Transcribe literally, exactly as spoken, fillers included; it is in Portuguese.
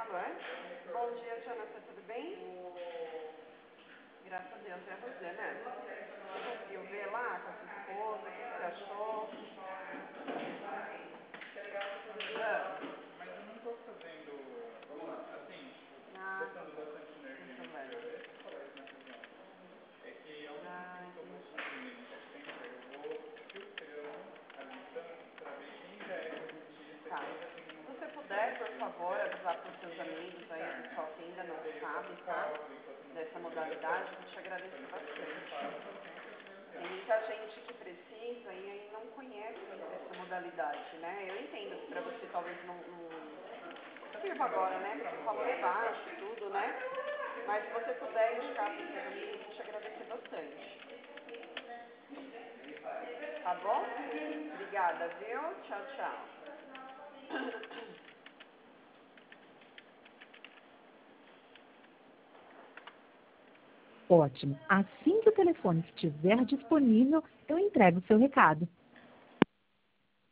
gravando, é? Bom dia, Jonathan, tudo bem? Graças a Deus, é você, né? Você conseguiu ver lá com a sua esposa? O que você achou? Ah. Mas eu não estou fazendo, assim, Ah, gastando bastante energia sem no problema. dia. Eu falar isso na reunião. É que a última Ah, coisa que eu vou entendi. fazer no chat center, eu vou filtrando a lista para ver quem já é correntista, Tá. quem já tem Se uma você puder, por favor, avisar para os seus amigos aí, pessoal que ainda não sabe, tá? Dessa modalidade, eu te agradeço bastante. Tem muita gente que precisa e aí não conhece essa modalidade, né? Eu entendo que para você talvez não, não sirva agora, né? Porque o valor é baixo e tudo, né? Mas se você puder indicar para os seus amigos, eu te agradecer bastante. Tá bom? Obrigada, viu? Tchau, tchau. Ótimo. Assim que o telefone estiver disponível, eu entrego o seu recado.